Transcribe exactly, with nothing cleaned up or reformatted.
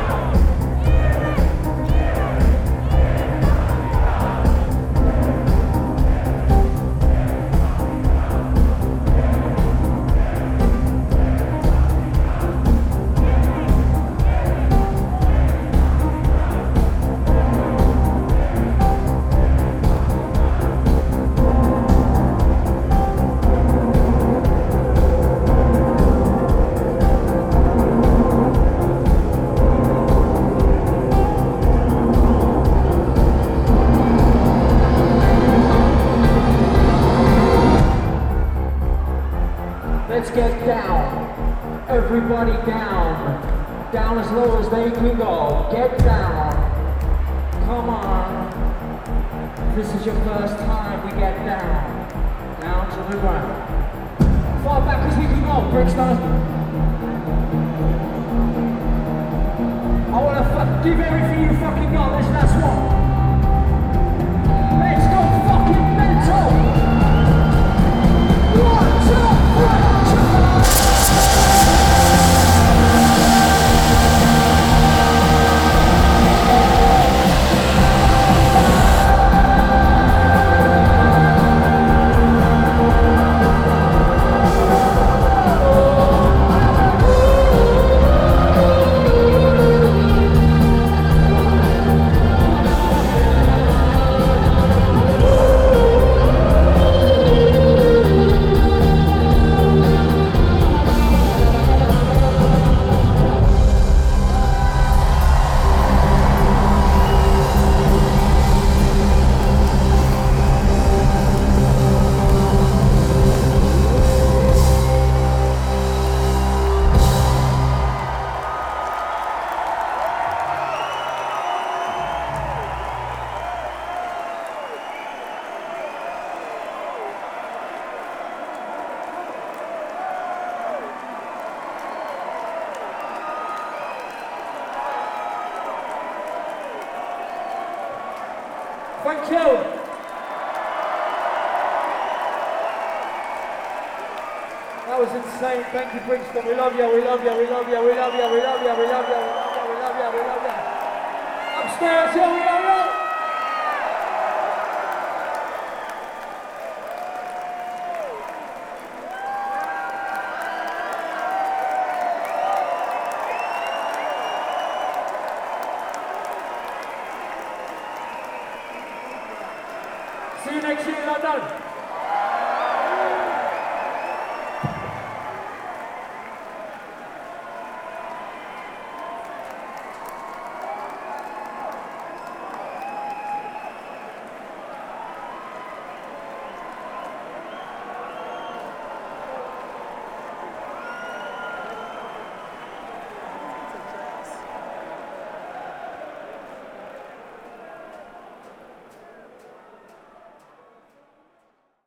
Let's get down. Everybody down. Down as low as they can go. Get down. Come on. If this is your first time, we get down. Down to the ground. Far back as we can go, Brixton. I want to fuck, give everything you fucking got. This last one. Let's go fucking mental. One, two, three. Thank you. That was insane. Thank you, Brixton. We love you, we love you, we love you, we love you, we love you, we love you, we love you, we love you, we love you. Upstairs here, we love you. See you next year in London.